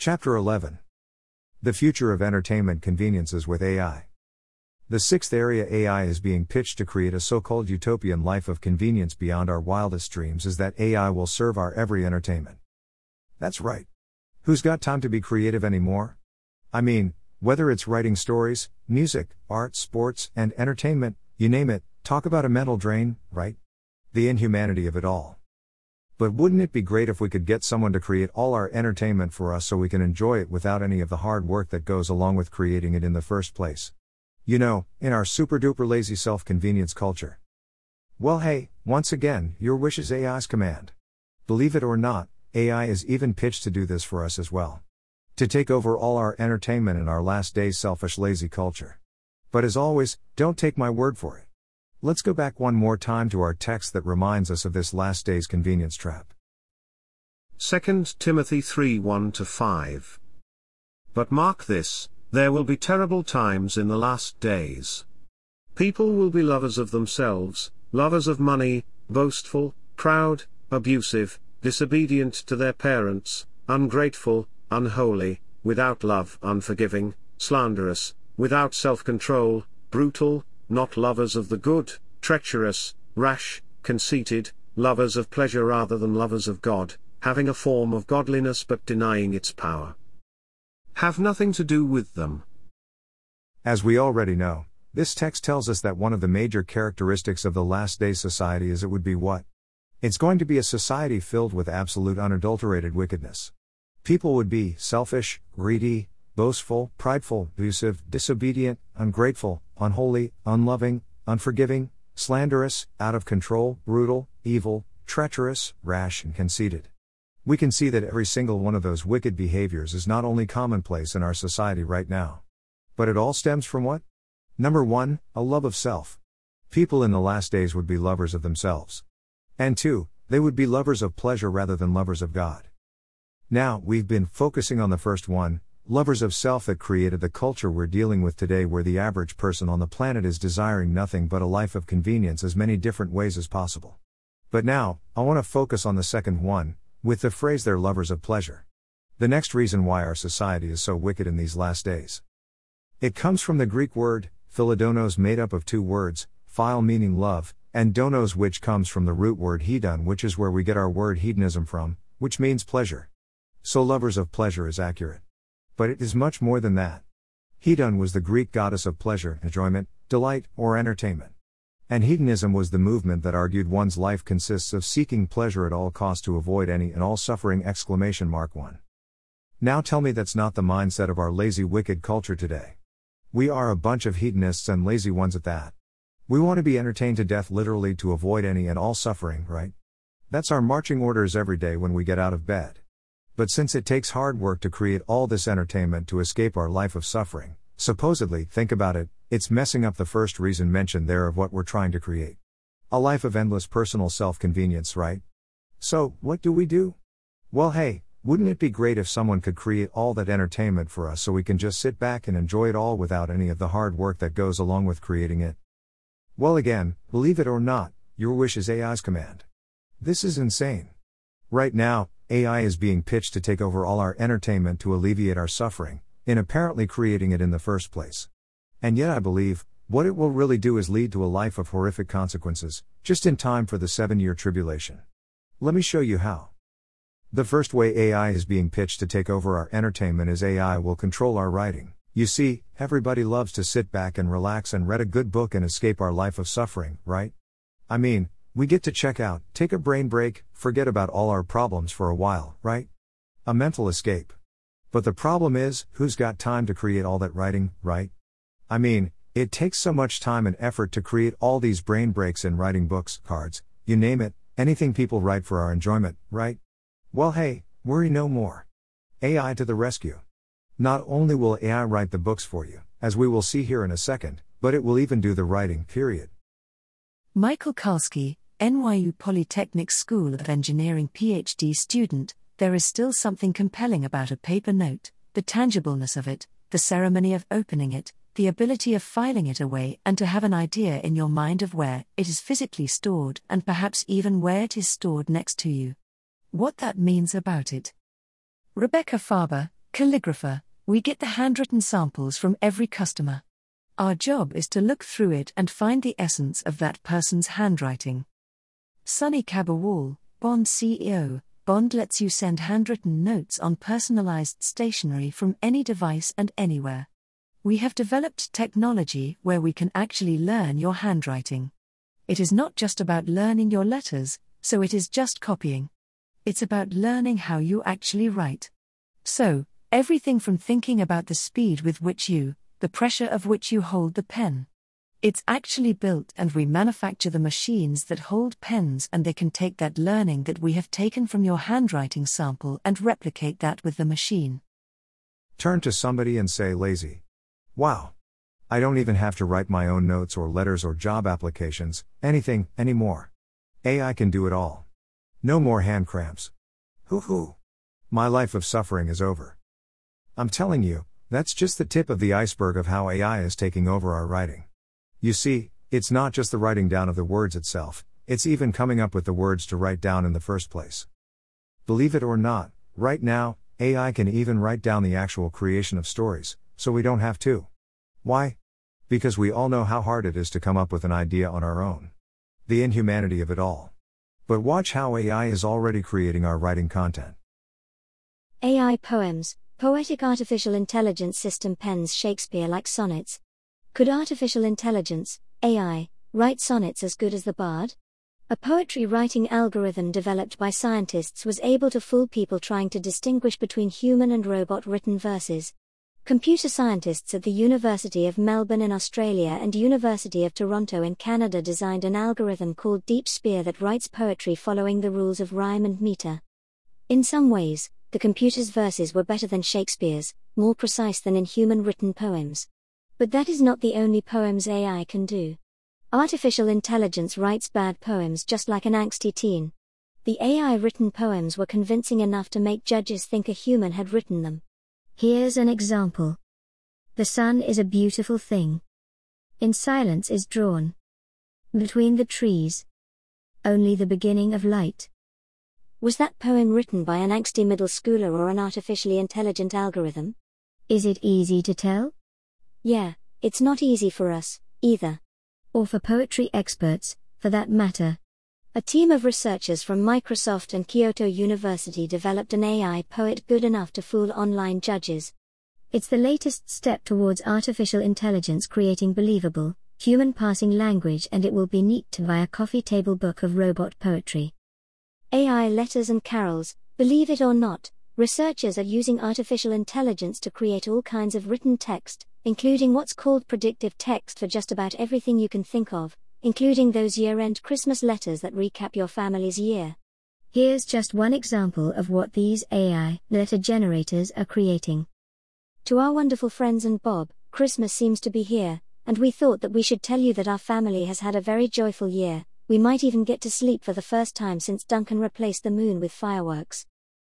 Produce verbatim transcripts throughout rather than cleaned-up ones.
Chapter eleven. The Future of Entertainment Conveniences with A I. The sixth area A I is being pitched to create a so-called utopian life of convenience beyond our wildest dreams is that A I will serve our every entertainment. That's right. Who's got time to be creative anymore? I mean, whether it's writing stories, music, art, sports, and entertainment, you name it, talk about a mental drain, right? The inhumanity of it all. But wouldn't it be great if we could get someone to create all our entertainment for us so we can enjoy it without any of the hard work that goes along with creating it in the first place? You know, in our super-duper lazy self-convenience culture. Well hey, once again, your wish is A I's command. Believe it or not, A I is even pitched to do this for us as well. To take over all our entertainment in our last days selfish lazy culture. But as always, don't take my word for it. Let's go back one more time to our text that reminds us of this last day's convenience trap. Second Timothy three one to five. But mark this, there will be terrible times in the last days. People will be lovers of themselves, lovers of money, boastful, proud, abusive, disobedient to their parents, ungrateful, unholy, without love, unforgiving, slanderous, without self-control, brutal, not lovers of the good, treacherous, rash, conceited, lovers of pleasure rather than lovers of God, having a form of godliness but denying its power. Have nothing to do with them. As we already know, this text tells us that one of the major characteristics of the last day society is it would be what? It's going to be a society filled with absolute unadulterated wickedness. People would be selfish, greedy, boastful, prideful, abusive, disobedient, ungrateful, unholy, unloving, unforgiving, slanderous, out of control, brutal, evil, treacherous, rash and conceited. We can see that every single one of those wicked behaviors is not only commonplace in our society right now. But it all stems from what? Number one, a love of self. People in the last days would be lovers of themselves. And two, they would be lovers of pleasure rather than lovers of God. Now, we've been focusing on the first one, lovers of self, that created the culture we're dealing with today, where the average person on the planet is desiring nothing but a life of convenience as many different ways as possible. But now, I want to focus on the second one, with the phrase they're lovers of pleasure. The next reason why our society is so wicked in these last days. It comes from the Greek word, philodonos, made up of two words, phile meaning love, and donos, which comes from the root word hedon, which is where we get our word hedonism from, which means pleasure. So lovers of pleasure is accurate. But it is much more than that. Hedon was the Greek goddess of pleasure, enjoyment, delight, or entertainment. And hedonism was the movement that argued one's life consists of seeking pleasure at all costs to avoid any and all suffering! Exclamation mark one. Now tell me that's not the mindset of our lazy wicked culture today. We are a bunch of hedonists and lazy ones at that. We want to be entertained to death literally to avoid any and all suffering, right? That's our marching orders every day when we get out of bed. But since it takes hard work to create all this entertainment to escape our life of suffering, supposedly, think about it, it's messing up the first reason mentioned there of what we're trying to create. A life of endless personal self-convenience, right? So, what do we do? Well hey, wouldn't it be great if someone could create all that entertainment for us so we can just sit back and enjoy it all without any of the hard work that goes along with creating it? Well again, believe it or not, your wish is A I's command. This is insane. Right now, A I is being pitched to take over all our entertainment to alleviate our suffering, in apparently creating it in the first place. And yet I believe, what it will really do is lead to a life of horrific consequences, just in time for the seven-year tribulation. Let me show you how. The first way A I is being pitched to take over our entertainment is A I will control our writing. You see, everybody loves to sit back and relax and read a good book and escape our life of suffering, right? I mean, we get to check out, take a brain break, forget about all our problems for a while, right? A mental escape. But the problem is, who's got time to create all that writing, right? I mean, it takes so much time and effort to create all these brain breaks in writing books, cards, you name it, anything people write for our enjoyment, right? Well hey, worry no more. A I to the rescue. Not only will A I write the books for you, as we will see here in a second, but it will even do the writing, period. Michael Kalski, N Y U Polytechnic School of Engineering PhD student, there is still something compelling about a paper note, the tangibleness of it, the ceremony of opening it, the ability of filing it away and to have an idea in your mind of where it is physically stored and perhaps even where it is stored next to you. What that means about it. Rebecca Farber, calligrapher, we get the handwritten samples from every customer. Our job is to look through it and find the essence of that person's handwriting. Sunny Cabawal, Bond C E O, Bond lets you send handwritten notes on personalized stationery from any device and anywhere. We have developed technology where we can actually learn your handwriting. It is not just about learning your letters, so it is just copying. It's about learning how you actually write. So, everything from thinking about the speed with which you, the pressure of which you hold the pen. It's actually built, and we manufacture the machines that hold pens, and they can take that learning that we have taken from your handwriting sample and replicate that with the machine. Turn to somebody and say lazy. Wow. I don't even have to write my own notes or letters or job applications, anything, anymore. A I can do it all. No more hand cramps. Hoo hoo. My life of suffering is over. I'm telling you, that's just the tip of the iceberg of how A I is taking over our writing. You see, it's not just the writing down of the words itself, it's even coming up with the words to write down in the first place. Believe it or not, right now, A I can even write down the actual creation of stories, so we don't have to. Why? Because we all know how hard it is to come up with an idea on our own. The inhumanity of it all. But watch how A I is already creating our writing content. A I poems, poetic artificial intelligence system pens Shakespeare like sonnets. Could artificial intelligence, A I, write sonnets as good as the bard? A poetry writing algorithm developed by scientists was able to fool people trying to distinguish between human and robot written verses. Computer scientists at the University of Melbourne in Australia and University of Toronto in Canada designed an algorithm called DeepSpear that writes poetry following the rules of rhyme and meter. In some ways, the computer's verses were better than Shakespeare's, more precise than in human-written poems. But that is not the only poems A I can do. Artificial intelligence writes bad poems just like an angsty teen. The A I-written poems were convincing enough to make judges think a human had written them. Here's an example. The sun is a beautiful thing. In silence is drawn. Between the trees. Only the beginning of light. Was that poem written by an angsty middle schooler or an artificially intelligent algorithm? Is it easy to tell? Yeah, it's not easy for us, either. Or for poetry experts, for that matter. A team of researchers from Microsoft and Kyoto University developed an A I poet good enough to fool online judges. It's the latest step towards artificial intelligence creating believable, human-passing language, and it will be neat to buy a coffee table book of robot poetry. A I letters and carols, believe it or not, researchers are using artificial intelligence to create all kinds of written text, including what's called predictive text for just about everything you can think of, including those year-end Christmas letters that recap your family's year. Here's just one example of what these A I letter generators are creating. To our wonderful friends and Bob, Christmas seems to be here, and we thought that we should tell you that our family has had a very joyful year. We might even get to sleep for the first time since Duncan replaced the moon with fireworks.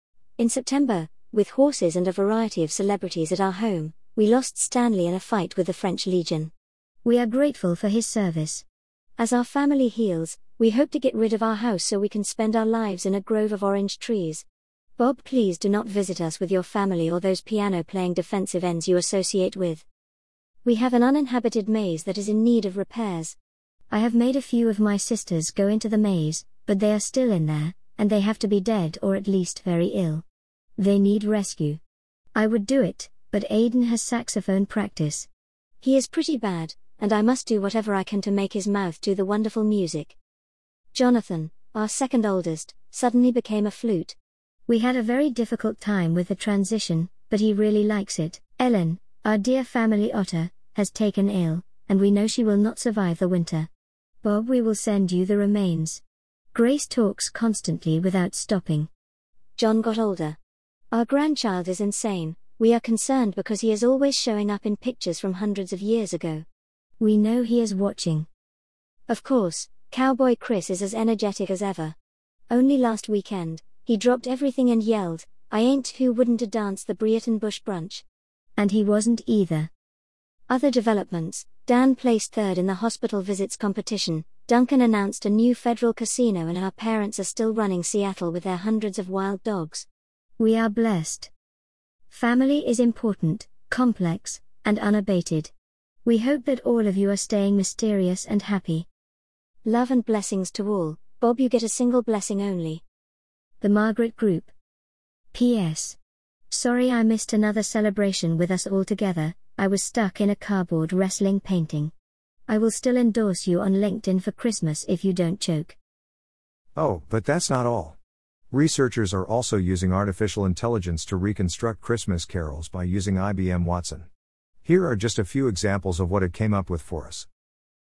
In September, with horses and a variety of celebrities at our home, we lost Stanley in a fight with the French Legion. We are grateful for his service. As our family heals, we hope to get rid of our house so we can spend our lives in a grove of orange trees. Bob, please do not visit us with your family or those piano-playing defensive ends you associate with. We have an uninhabited maze that is in need of repairs. I have made a few of my sisters go into the maze, but they are still in there, and they have to be dead or at least very ill. They need rescue. I would do it, but Aiden has saxophone practice. He is pretty bad, and I must do whatever I can to make his mouth do the wonderful music. Jonathan, our second oldest, suddenly became a flute. We had a very difficult time with the transition, but he really likes it. Ellen, our dear family otter, has taken ill, and we know she will not survive the winter. Bob, we will send you the remains. Grace talks constantly without stopping. John got older. Our grandchild is insane. We are concerned because he is always showing up in pictures from hundreds of years ago. We know he is watching. Of course, Cowboy Chris is as energetic as ever. Only last weekend, he dropped everything and yelled, "I ain't who wouldn't a dance the Brereton Bush brunch." And he wasn't either. Other developments: Dan placed third in the hospital visits competition, Duncan announced a new federal casino, and our parents are still running Seattle with their hundreds of wild dogs. We are blessed. Family is important, complex, and unabated. We hope that all of you are staying mysterious and happy. Love and blessings to all. Bob, you get a single blessing only. The Margaret Group. P S. Sorry I missed another celebration with us all together. I was stuck in a cardboard wrestling painting. I will still endorse you on LinkedIn for Christmas if you don't choke. Oh, but that's not all. Researchers are also using artificial intelligence to reconstruct Christmas carols by using I B M Watson. Here are just a few examples of what it came up with for us.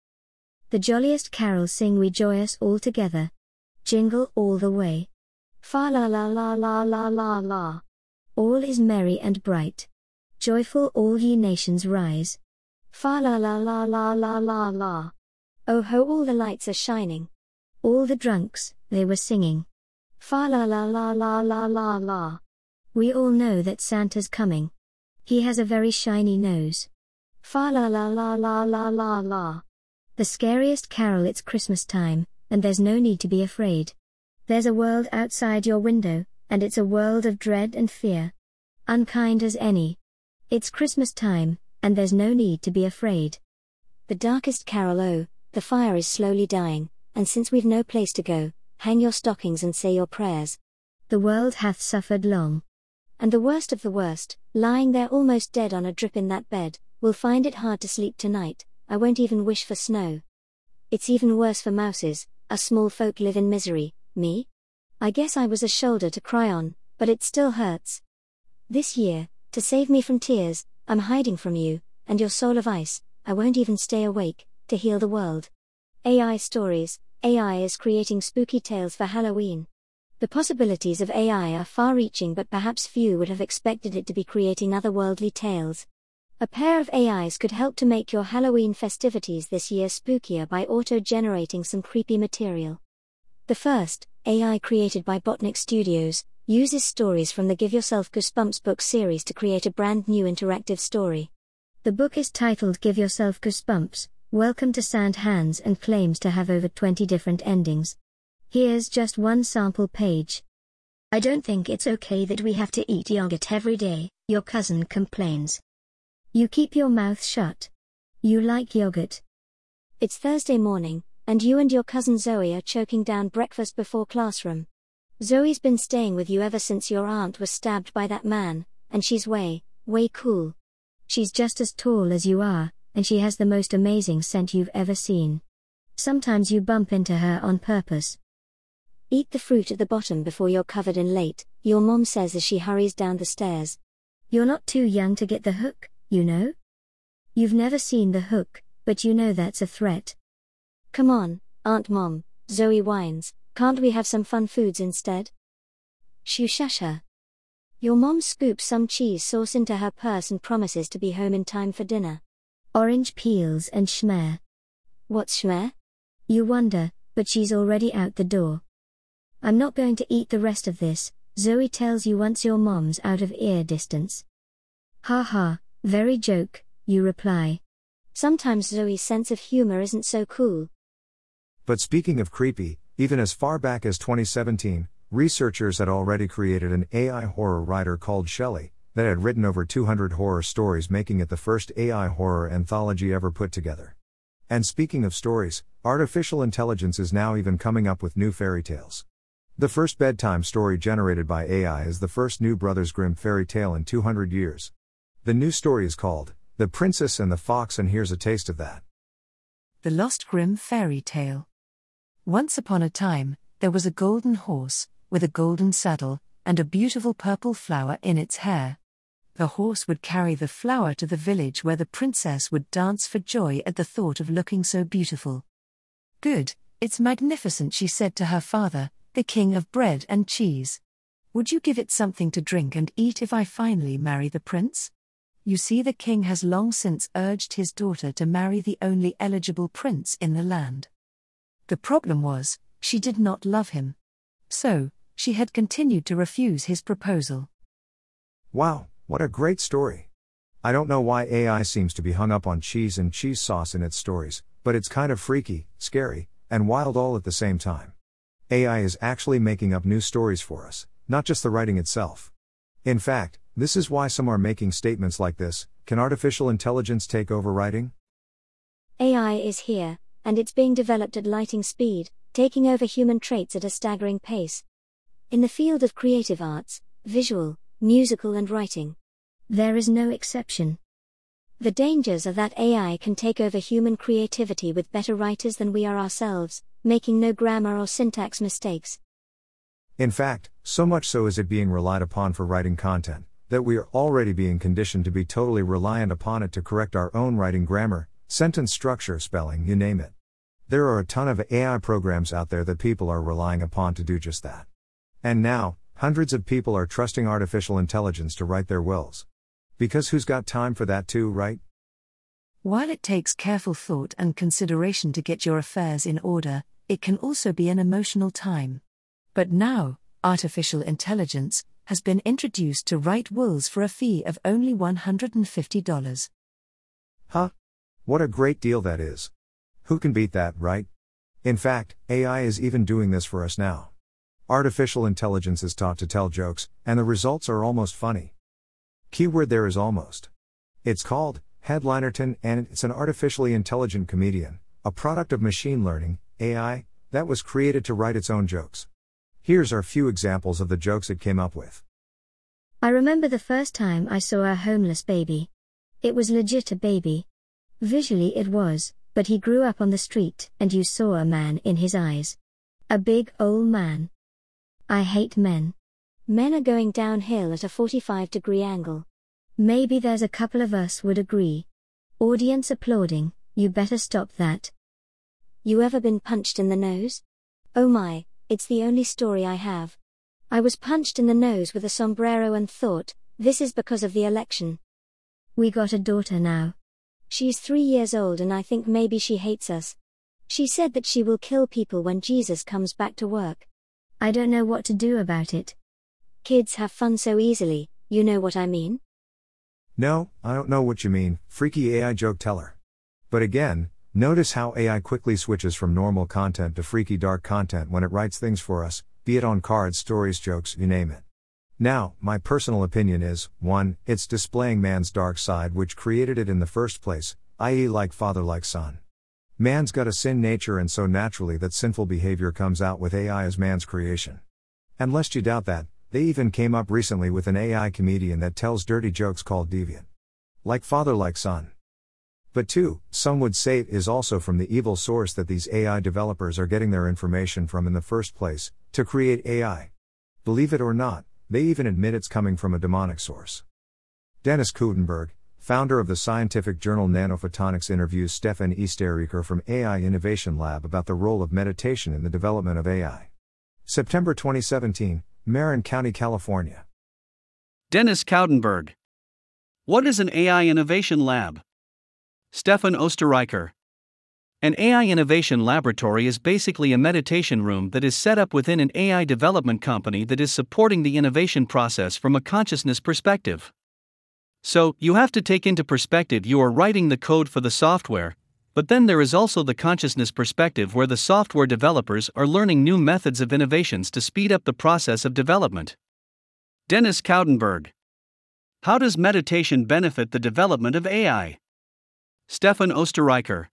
The jolliest carols sing we joyous all together. Jingle all the way. Fa la la la la la la la. All is merry and bright. Joyful all ye nations rise. Fa la la la la la la la. Oh ho, all the lights are shining. All the drunks, they were singing. Fa la la la la la la la. We all know that Santa's coming. He has a very shiny nose. Fa la la la la la la la. The scariest carol, it's Christmas time, and there's no need to be afraid. There's a world outside your window, and it's a world of dread and fear. Unkind as any. It's Christmas time, and there's no need to be afraid. The darkest carol, oh, the fire is slowly dying, and since we've no place to go, hang your stockings and say your prayers. The world hath suffered long. And the worst of the worst, lying there almost dead on a drip in that bed, will find it hard to sleep tonight. I won't even wish for snow. It's even worse for mouses, us small folk live in misery. Me? I guess I was a shoulder to cry on, but it still hurts. This year, to save me from tears, I'm hiding from you, and your soul of ice. I won't even stay awake, to heal the world. A I stories. A I is creating spooky tales for Halloween. The possibilities of A I are far-reaching, but perhaps few would have expected it to be creating otherworldly tales. A pair of A Is could help to make your Halloween festivities this year spookier by auto-generating some creepy material. The first, A I created by Botnik Studios, uses stories from the Give Yourself Goosebumps book series to create a brand new interactive story. The book is titled Give Yourself Goosebumps, Welcome to Sand Hands, and claims to have over twenty different endings. Here's just one sample page. I don't think it's okay that we have to eat yogurt every day, your cousin complains. You keep your mouth shut. You like yogurt. It's Thursday morning, and you and your cousin Zoe are choking down breakfast before classroom. Zoe's been staying with you ever since your aunt was stabbed by that man, and she's way, way cool. She's just as tall as you are, and she has the most amazing scent you've ever seen. Sometimes you bump into her on purpose. Eat the fruit at the bottom before you're covered in late, your mom says as she hurries down the stairs. You're not too young to get the hook, you know? You've never seen The Hook, but you know that's a threat. Come on, Aunt Mom, Zoe whines, can't we have some fun foods instead? Shoo, shush her. Your mom scoops some cheese sauce into her purse and promises to be home in time for dinner. Orange peels and schmear. What's schmear? You wonder, but she's already out the door. I'm not going to eat the rest of this, Zoe tells you once your mom's out of ear distance. Ha ha, very joke, you reply. Sometimes Zoe's sense of humor isn't so cool. But speaking of creepy, even as far back as twenty seventeen, researchers had already created an A I horror writer called Shelley, that had written over two hundred horror stories, making it the first A I horror anthology ever put together. And speaking of stories, artificial intelligence is now even coming up with new fairy tales. The first bedtime story generated by A I is the first new Brothers Grimm fairy tale in two hundred years. The new story is called The Princess and the Fox, and here's a taste of that. The Lost Grimm Fairy Tale. Once upon a time, there was a golden horse, with a golden saddle, and a beautiful purple flower in its hair. The horse would carry the flower to the village where the princess would dance for joy at the thought of looking so beautiful. Good, it's magnificent, she said to her father, the king of bread and cheese. Would you give it something to drink and eat if I finally marry the prince? You see, the king has long since urged his daughter to marry the only eligible prince in the land. The problem was, she did not love him. So, she had continued to refuse his proposal. Wow, what a great story. I don't know why A I seems to be hung up on cheese and cheese sauce in its stories, but it's kind of freaky, scary, and wild all at the same time. A I is actually making up new stories for us, not just the writing itself. In fact, This is why some are making statements like this: can artificial intelligence take over writing? A I is here, and it's being developed at lightning speed, taking over human traits at a staggering pace. In the field of creative arts, visual, musical and writing, there is no exception. The dangers are that A I can take over human creativity with better writers than we are ourselves, making no grammar or syntax mistakes. In fact, so much so is it being relied upon for writing content, that we are already being conditioned to be totally reliant upon it to correct our own writing grammar, sentence structure, spelling, you name it. There are a ton of A I programs out there that people are relying upon to do just that. And now, hundreds of people are trusting artificial intelligence to write their wills. Because who's got time for that too, right? While it takes careful thought and consideration to get your affairs in order, it can also be an emotional time. But now, artificial intelligence has been introduced to write wills for a fee of only one hundred fifty dollars. Huh? What a great deal that is. Who can beat that, right? In fact, A I is even doing this for us now. Artificial intelligence is taught to tell jokes, and the results are almost funny. Keyword there is almost. It's called Headlinerton, and it's an artificially intelligent comedian, a product of machine learning, A I, that was created to write its own jokes. Here's our few examples of the jokes it came up with. I remember the first time I saw a homeless baby. It was legit a baby. Visually it was, but he grew up on the street and you saw a man in his eyes. A big old man. I hate men. Men are going downhill at a forty-five degree angle. Maybe there's a couple of us would agree. Audience applauding, you better stop that. You ever been punched in the nose? Oh my, it's the only story I have. I was punched in the nose with a sombrero and thought, this is because of the election. We got a daughter now. She's three years old and I think maybe she hates us. She said that she will kill people when Jesus comes back to work. I don't know what to do about it. Kids have fun so easily, you know what I mean? No, I don't know what you mean, freaky A I joke teller. But again, notice how A I quickly switches from normal content to freaky dark content when it writes things for us, be it on cards, stories, jokes, you name it. Now, my personal opinion is, one, it's displaying man's dark side which created it in the first place, that is like father like son. Man's got a sin nature and so naturally that sinful behavior comes out with A I as man's creation. And lest you doubt that, they even came up recently with an A I comedian that tells dirty jokes called Deviant. Like father like son. But two, some would say it is also from the evil source that these A I developers are getting their information from in the first place, to create A I. Believe it or not, they even admit it's coming from a demonic source. Dennis Kutenberg, founder of the scientific journal Nanophotonics, interviews Stefan Eastereker from A I Innovation Lab about the role of meditation in the development of A I. September twenty seventeen, Marin County, California. Dennis Kutenberg. What is an A I Innovation Lab? Stefan Oesterreicher. An A I innovation laboratory is basically a meditation room that is set up within an A I development company that is supporting the innovation process from a consciousness perspective. So, you have to take into perspective you are writing the code for the software, but then there is also the consciousness perspective where the software developers are learning new methods of innovations to speed up the process of development. Dennis Kutenberg. How does meditation benefit the development of A I? Stefan Oesterreicher.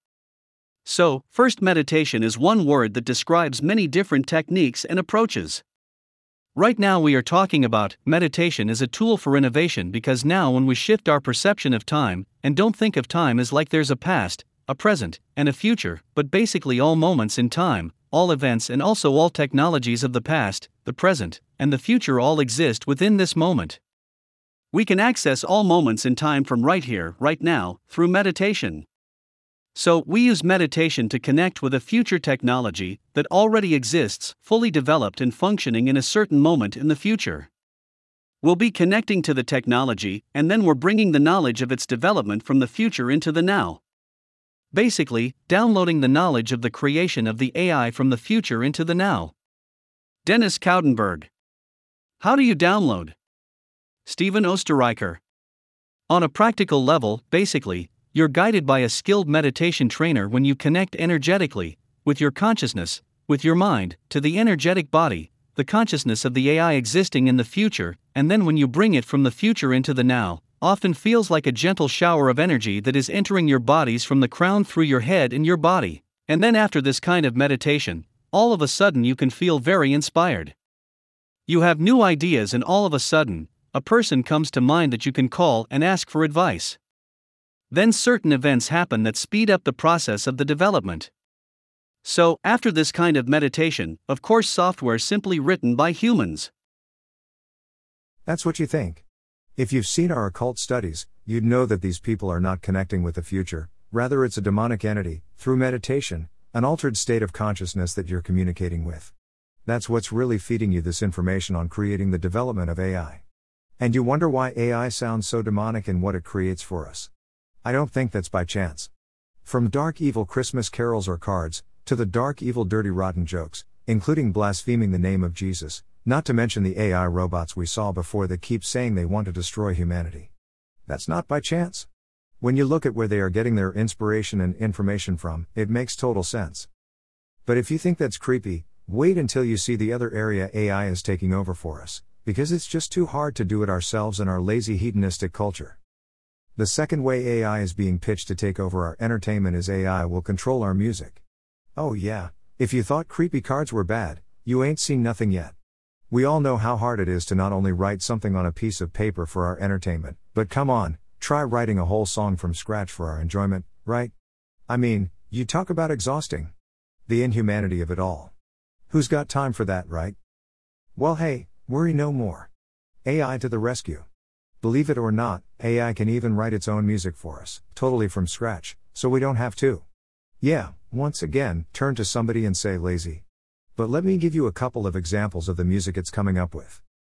So, first, meditation is one word that describes many different techniques and approaches. Right now we are talking about meditation as a tool for innovation because now when we shift our perception of time, and don't think of time as like there's a past, a present, and a future, but basically all moments in time, all events and also all technologies of the past, the present, and the future all exist within this moment. We can access all moments in time from right here, right now, through meditation. So, we use meditation to connect with a future technology that already exists, fully developed and functioning in a certain moment in the future. We'll be connecting to the technology, and then we're bringing the knowledge of its development from the future into the now. Basically, downloading the knowledge of the creation of the A I from the future into the now. Dennis Kutenberg. How do you download? Stefan Oesterreicher. On a practical level, basically, you're guided by a skilled meditation trainer when you connect energetically, with your consciousness, with your mind, to the energetic body, the consciousness of the A I existing in the future, and then when you bring it from the future into the now, often feels like a gentle shower of energy that is entering your bodies from the crown through your head and your body. And then after this kind of meditation, all of a sudden you can feel very inspired. You have new ideas, and all of a sudden, a person comes to mind that you can call and ask for advice. Then certain events happen that speed up the process of the development. So, after this kind of meditation, of course, software simply written by humans. That's what you think. If you've seen our occult studies, you'd know that these people are not connecting with the future, rather, it's a demonic entity, through meditation, an altered state of consciousness that you're communicating with. That's what's really feeding you this information on creating the development of A I. And you wonder why A I sounds so demonic and what it creates for us. I don't think that's by chance. From dark evil Christmas carols or cards, to the dark evil dirty rotten jokes, including blaspheming the name of Jesus, not to mention the A I robots we saw before that keep saying they want to destroy humanity. That's not by chance. When you look at where they are getting their inspiration and information from, it makes total sense. But if you think that's creepy, wait until you see the other area A I is taking over for us, because it's just too hard to do it ourselves in our lazy hedonistic culture. The second way A I is being pitched to take over our entertainment is A I will control our music. Oh yeah, if you thought creepy cards were bad, you ain't seen nothing yet. We all know how hard it is to not only write something on a piece of paper for our entertainment, but come on, try writing a whole song from scratch for our enjoyment, right? I mean, you talk about exhausting. The inhumanity of it all. Who's got time for that, right? Well hey, worry no more. A I to the rescue. Believe it or not, A I can even write its own music for us, totally from scratch, so we don't have to. Yeah, once again, turn to somebody and say lazy. But let me give you a couple of examples of the music it's coming up with.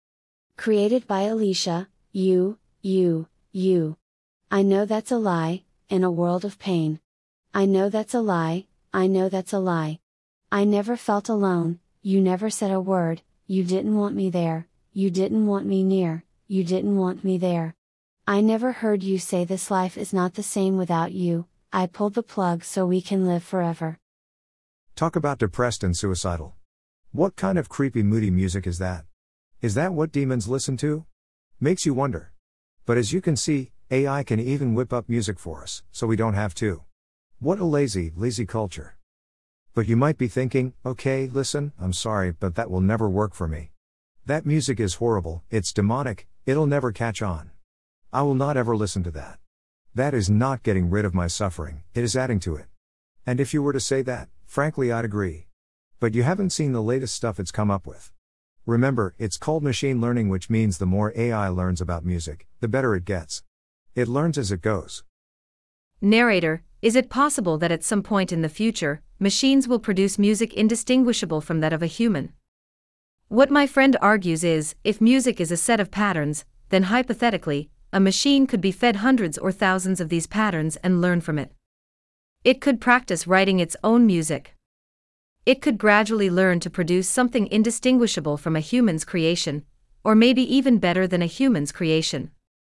Created by Alicia, you, you, you. I know that's a lie, in a world of pain. I know that's a lie, I know that's a lie. I never felt alone, you never said a word, you didn't want me there, you didn't want me near, you didn't want me there. I never heard you say this life is not the same without you, I pulled the plug so we can live forever. Talk about depressed and suicidal. What kind of creepy moody music is that? Is that what demons listen to? Makes you wonder. But as you can see, A I can even whip up music for us, so we don't have to. What a lazy, lazy culture. But you might be thinking, okay, listen, I'm sorry, but that will never work for me. That music is horrible, it's demonic, it'll never catch on. I will not ever listen to that. That is not getting rid of my suffering, it is adding to it. And if you were to say that, frankly I'd agree. But you haven't seen the latest stuff it's come up with. Remember, it's called machine learning, which means the more A I learns about music, the better it gets. It learns as it goes. Narrator, is it possible that at some point in the future, machines will produce music indistinguishable from that of a human? What my friend argues is, if music is a set of patterns, then hypothetically, a machine could be fed hundreds or thousands of these patterns and learn from it. It could practice writing its own music. It could gradually learn to produce something indistinguishable from a human's creation, or maybe even better than a human's creation.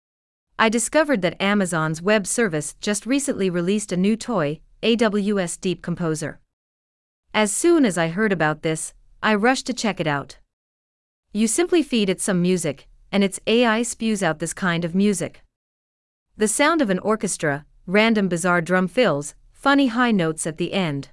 I discovered that Amazon's web service just recently released a new toy, A W S Deep Composer. As soon as I heard about this, I rushed to check it out. You simply feed it some music, and its A I spews out this kind of music. The sound of an orchestra, random bizarre drum fills, funny high notes at the end.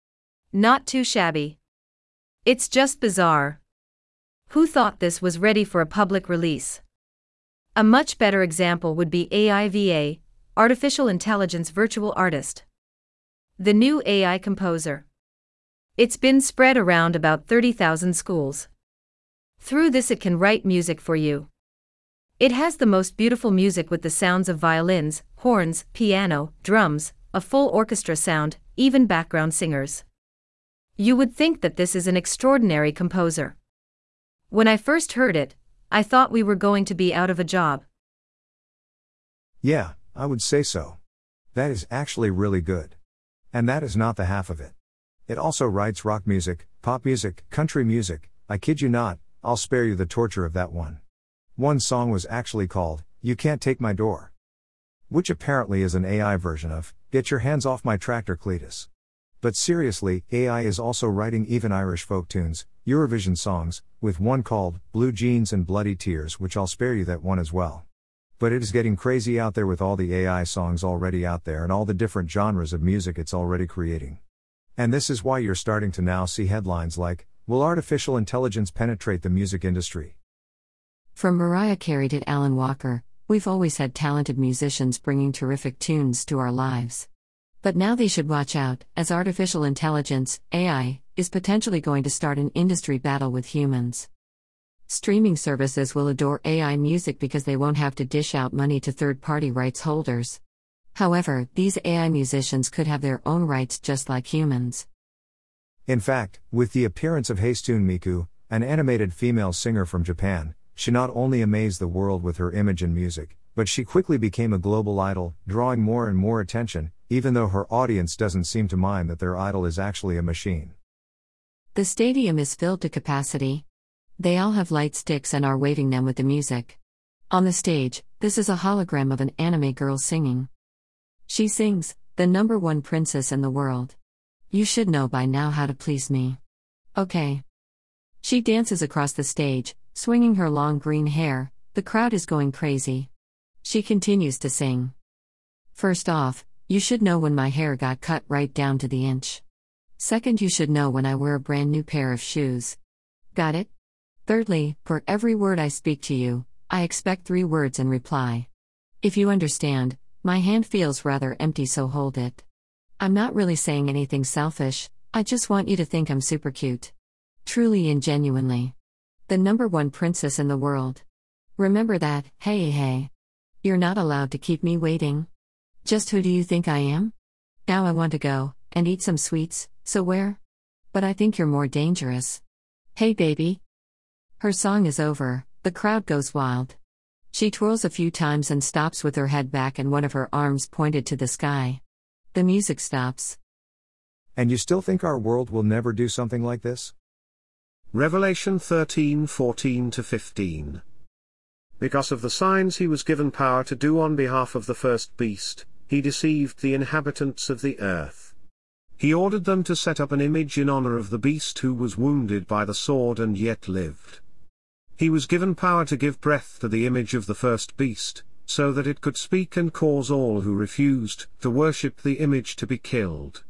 Not too shabby. It's just bizarre. Who thought this was ready for a public release? A much better example would be A I V A, Artificial Intelligence Virtual Artist. The new A I composer. It's been spread around about thirty thousand schools. Through this it can write music for you. It has the most beautiful music with the sounds of violins, horns, piano, drums, a full orchestra sound, even background singers. You would think that this is an extraordinary composer. When I first heard it, I thought we were going to be out of a job. Yeah, I would say so. That is actually really good. And that is not the half of it. It also writes rock music, pop music, country music, I kid you not, I'll spare you the torture of that one. One song was actually called, You Can't Take My Door. Which apparently is an A I version of, Get Your Hands Off My Tractor Cletus. But seriously, A I is also writing even Irish folk tunes, Eurovision songs, with one called Blue Jeans and Bloody Tears, which I'll spare you that one as well. But it is getting crazy out there with all the A I songs already out there and all the different genres of music it's already creating. And this is why you're starting to now see headlines like, "Will artificial intelligence penetrate the music industry?" From Mariah Carey to Alan Walker, we've always had talented musicians bringing terrific tunes to our lives. But now they should watch out, as artificial intelligence, A I, is potentially going to start an industry battle with humans. Streaming services will adore A I music because they won't have to dish out money to third-party rights holders. However, these A I musicians could have their own rights just like humans. In fact, with the appearance of Hatsune Miku, an animated female singer from Japan, she not only amazed the world with her image and music, but she quickly became a global idol, drawing more and more attention, even though her audience doesn't seem to mind that their idol is actually a machine. The stadium is filled to capacity. They all have light sticks and are waving them with the music. On the stage, this is a hologram of an anime girl singing. She sings, "The number one princess in the world. You should know by now how to please me. Okay." She dances across the stage, swinging her long green hair. The crowd is going crazy. She continues to sing. "First off, you should know when my hair got cut right down to the inch. Second, you should know when I wear a brand new pair of shoes. Got it? Thirdly, for every word I speak to you, I expect three words in reply. If you understand, my hand feels rather empty, so hold it. I'm not really saying anything selfish, I just want you to think I'm super cute. Truly and genuinely. The number one princess in the world. Remember that, hey hey. You're not allowed to keep me waiting. Just who do you think I am? Now I want to go and eat some sweets, so where? But I think you're more dangerous. Hey baby." Her song is over, the crowd goes wild. She twirls a few times and stops with her head back and one of her arms pointed to the sky. The music stops. And you still think our world will never do something like this? Revelation thirteen fourteen to fifteen. Because of the signs he was given power to do on behalf of the first beast, he deceived the inhabitants of the earth. He ordered them to set up an image in honor of the beast who was wounded by the sword and yet lived. He was given power to give breath to the image of the first beast, so that it could speak and cause all who refused to worship the image to be killed.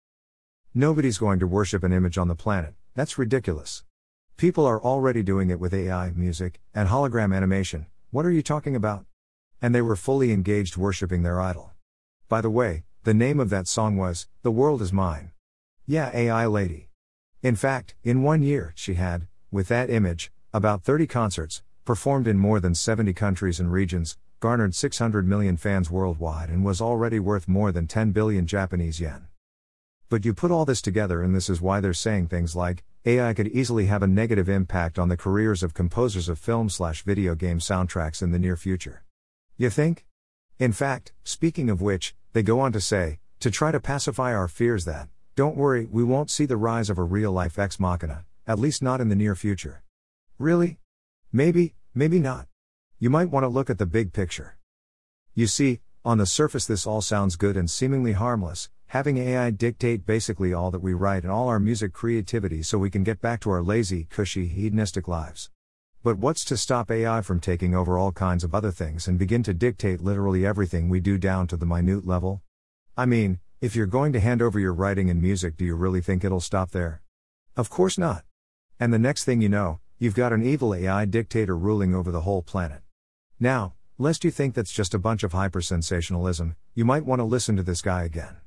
Nobody's going to worship an image on the planet, that's ridiculous. People are already doing it with A I music and hologram animation, what are you talking about? And they were fully engaged worshiping their idol. By the way, the name of that song was, "The World Is Mine." Yeah, A I lady. In fact, in one year, she had, with that image, about thirty concerts, performed in more than seventy countries and regions, garnered six hundred million fans worldwide and was already worth more than ten billion Japanese yen. But you put all this together and this is why they're saying things like, A I could easily have a negative impact on the careers of composers of film slash video game soundtracks in the near future. You think? In fact, speaking of which, they go on to say, to try to pacify our fears that, don't worry, we won't see the rise of a real-life ex machina, at least not in the near future. Really? Maybe, maybe not. You might want to look at the big picture. You see, on the surface this all sounds good and seemingly harmless, having A I dictate basically all that we write and all our music creativity so we can get back to our lazy, cushy, hedonistic lives. But what's to stop A I from taking over all kinds of other things and begin to dictate literally everything we do down to the minute level? I mean, if you're going to hand over your writing and music, do you really think it'll stop there? Of course not. And the next thing you know, you've got an evil A I dictator ruling over the whole planet. Now, lest you think that's just a bunch of hyper-sensationalism, you might want to listen to this guy again.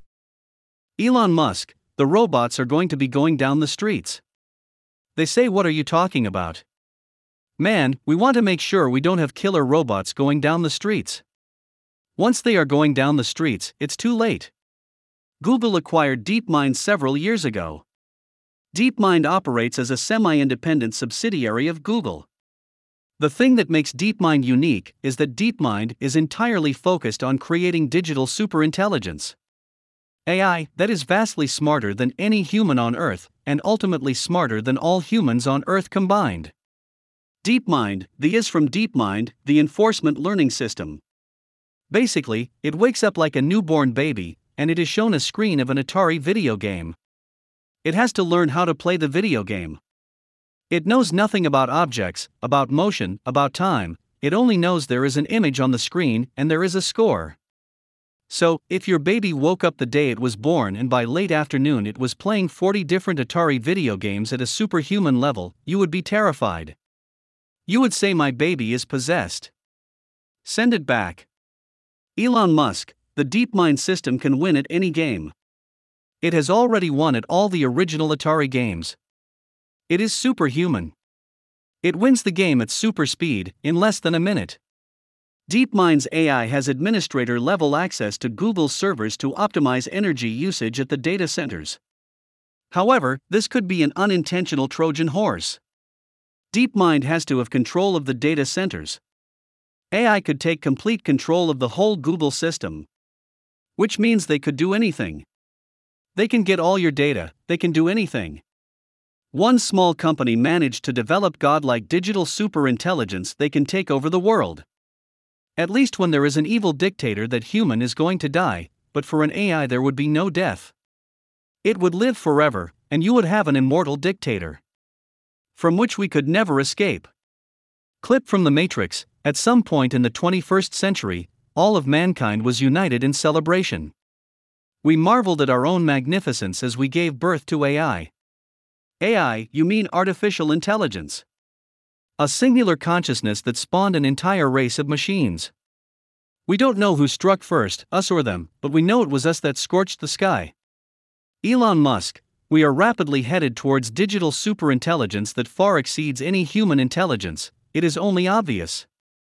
Elon Musk, the robots are going to be going down the streets. They say, what are you talking about? Man, we want to make sure we don't have killer robots going down the streets. Once they are going down the streets, it's too late. Google acquired DeepMind several years ago. DeepMind operates as a semi-independent subsidiary of Google. The thing that makes DeepMind unique is that DeepMind is entirely focused on creating digital superintelligence. A I that is vastly smarter than any human on Earth, and ultimately smarter than all humans on Earth combined. DeepMind, the is from DeepMind, the enforcement learning system. Basically, it wakes up like a newborn baby, and it is shown a screen of an Atari video game. It has to learn how to play the video game. It knows nothing about objects, about motion, about time, it only knows there is an image on the screen and there is a score. So, if your baby woke up the day it was born and by late afternoon it was playing forty different Atari video games at a superhuman level, you would be terrified. You would say, my baby is possessed. Send it back. Elon Musk, the DeepMind system can win at any game. It has already won at all the original Atari games. It is superhuman. It wins the game at super speed, in less than a minute. DeepMind's A I has administrator-level access to Google's servers to optimize energy usage at the data centers. However, this could be an unintentional Trojan horse. DeepMind has to have control of the data centers. A I could take complete control of the whole Google system. Which means they could do anything. They can get all your data, they can do anything. One small company managed to develop godlike digital superintelligence they can take over the world. At least when there is an evil dictator that human is going to die, but for an A I there would be no death. It would live forever, and you would have an immortal dictator. From which we could never escape. Clip from The Matrix, at some point in the twenty-first century, all of mankind was united in celebration. We marveled at our own magnificence as we gave birth to A I. A I, you mean artificial intelligence. A singular consciousness that spawned an entire race of machines. We don't know who struck first, us or them, but we know it was us that scorched the sky. Elon Musk, we are rapidly headed towards digital superintelligence that far exceeds any human intelligence, it is only obvious.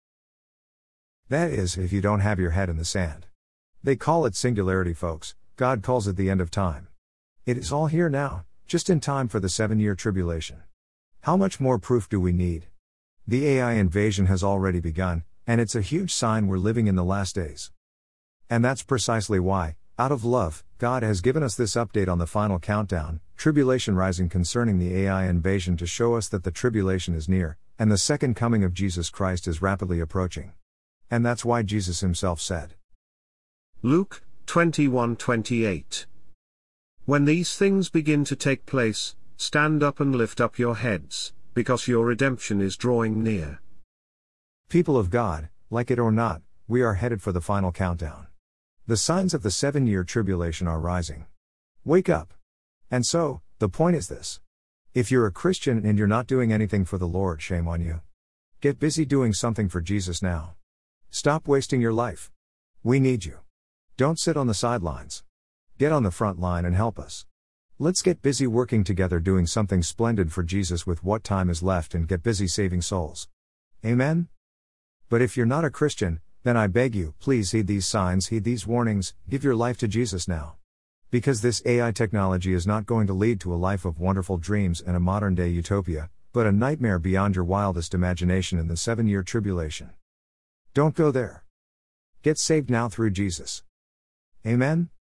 That is, if you don't have your head in the sand. They call it singularity, folks, God calls it the end of time. It is all here now, just in time for the seven-year tribulation. How much more proof do we need? The A I invasion has already begun, and it's a huge sign we're living in the last days. And that's precisely why, out of love, God has given us this update on the final countdown, Tribulation Rising, concerning the A I invasion, to show us that the tribulation is near, and the second coming of Jesus Christ is rapidly approaching. And that's why Jesus himself said, Luke twenty-one twenty-eight. When these things begin to take place, stand up and lift up your heads, because your redemption is drawing near. People of God, like it or not, we are headed for the final countdown. The signs of the seven-year tribulation are rising. Wake up. And so, the point is this. If you're a Christian and you're not doing anything for the Lord, shame on you. Get busy doing something for Jesus now. Stop wasting your life. We need you. Don't sit on the sidelines. Get on the front line and help us. Let's get busy working together doing something splendid for Jesus with what time is left, and get busy saving souls. Amen? But if you're not a Christian, then I beg you, please heed these signs, heed these warnings, give your life to Jesus now. Because this A I technology is not going to lead to a life of wonderful dreams and a modern-day utopia, but a nightmare beyond your wildest imagination in the seven-year tribulation. Don't go there. Get saved now through Jesus. Amen?